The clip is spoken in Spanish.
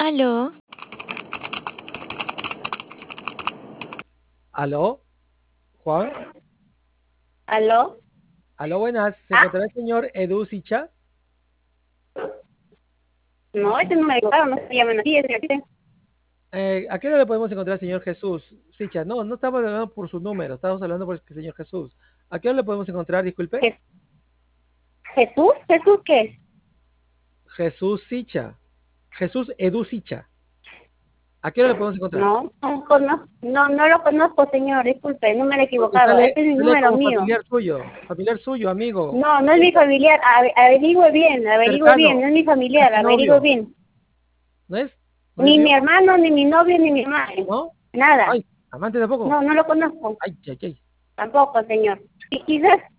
Aló, ¿Aló, Juan? ¿Aló? ¿Aló, buenas? ¿Se ¿Ah? encontrará el señor Edu Sicha? No, este no me equivocaron, no se llaman así, ¿A qué hora le podemos encontrar al señor Jesús Sicha? No, no estamos hablando por su número, estamos hablando por el señor Jesús. ¿A qué hora le podemos encontrar, disculpe? Je- ¿Jesús? ¿Jesús qué es? Jesús Sicha. Jesús Edu Sicha. ¿A qué hora le podemos encontrar? No lo conozco, señor, disculpe, no me he Porque equivocado, este es mi sale número como mío. familiar suyo, amigo, No, no es mi familiar, averigüe bien, cercano, no es mi familiar, casi averigüe novio. bien. ¿No es? ¿No es Ni mi suyo? hermano, ni mi novio, ni mi madre, ¿No? nada. Ay, amante tampoco. No, no lo conozco, Ay, ay, ay. tampoco, señor. Y quizás